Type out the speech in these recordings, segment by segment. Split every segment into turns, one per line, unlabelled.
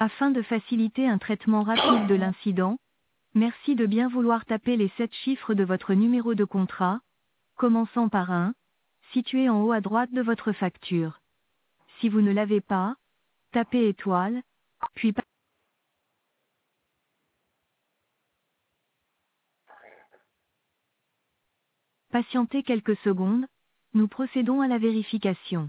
Afin de faciliter un traitement rapide de l'incident, merci de bien vouloir taper les 7 chiffres de votre numéro de contrat, commençant par 1, situé en haut à droite de votre facture. Si vous ne l'avez pas, tapez étoile, puis patientez quelques secondes, nous procédons à la vérification.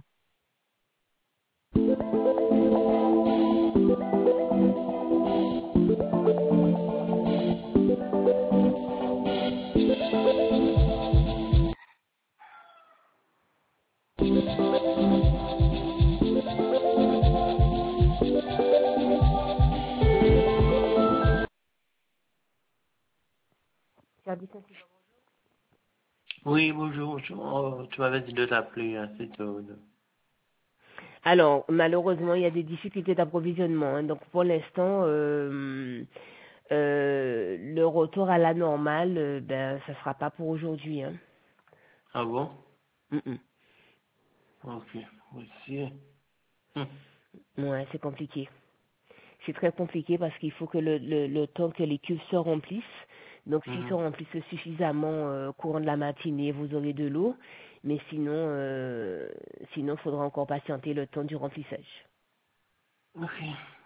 Oui, bonjour. Tu m'avais dit de t'appeler, hein, c'est tout.
Alors, malheureusement, il y a des difficultés d'approvisionnement, hein. Donc, pour l'instant, le retour à la normale, ben, ça sera pas pour aujourd'hui, hein.
Ah bon?
Mm, mm.
Ok. Aussi. Hum,
Ouais, c'est compliqué. C'est très compliqué parce qu'il faut que le temps que les cuves se remplissent. Donc, s'ils se
mhm.
remplissent suffisamment courant de la matinée, vous aurez de l'eau. Mais sinon, il faudra encore patienter le temps du remplissage.
Ok.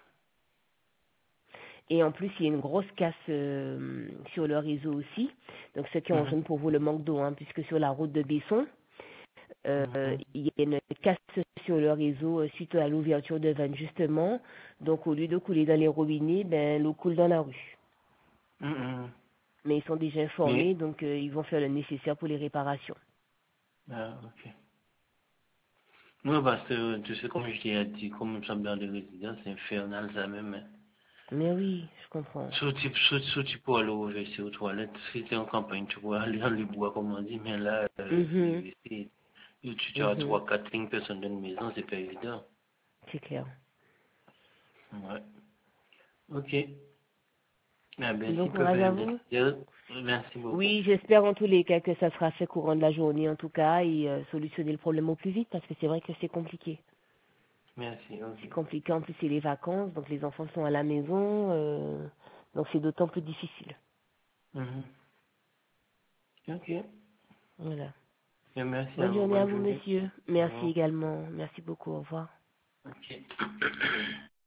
Et en plus, il y a une grosse casse sur le réseau aussi. Donc, ce qui
Mhm,
engendre pour vous le manque d'eau, hein, puisque sur la route de Besson,
mhm.
il y a une casse sur le réseau suite à l'ouverture de vannes, justement. Donc, au lieu de couler dans les robinets, ben, l'eau coule dans la rue.
Mhm.
Mais ils sont déjà informés,
Mais,
donc ils vont faire le nécessaire pour les réparations.
ok. Non, parce que, tu sais, comme je t'ai dit, comme nous sommes dans des résidences, c'est infernal, ça même, hein.
Mais oui, je comprends.
Sauf pour aller au WC aux toilettes, si t'es en campagne, tu pourrais aller dans les bois, comme on dit, mais là,
Mhm,
les WC, tu as
mhm,
3, 4, 5 personnes dans une maison, c'est pas évident.
c'est clair.
Ouais. Ok. Ah ben,
Bon
s'ils peuvent
courage à
faire le
vous.
nécessaire, merci beaucoup.
Oui, j'espère en tous les cas que ça sera fait courant de la journée, en tout cas, et solutionner le problème au plus vite, parce que c'est vrai que c'est compliqué.
Merci,
C'est
ok.
compliqué, en plus c'est les vacances, donc les enfants sont à la maison, donc c'est d'autant plus difficile.
Mhm. Ok.
Voilà.
Et merci à
Bonne
vous,
journée à
bonne
vous,
journée.
monsieur.
Au
Merci
revoir.
également. Merci beaucoup. Au revoir.
Ok.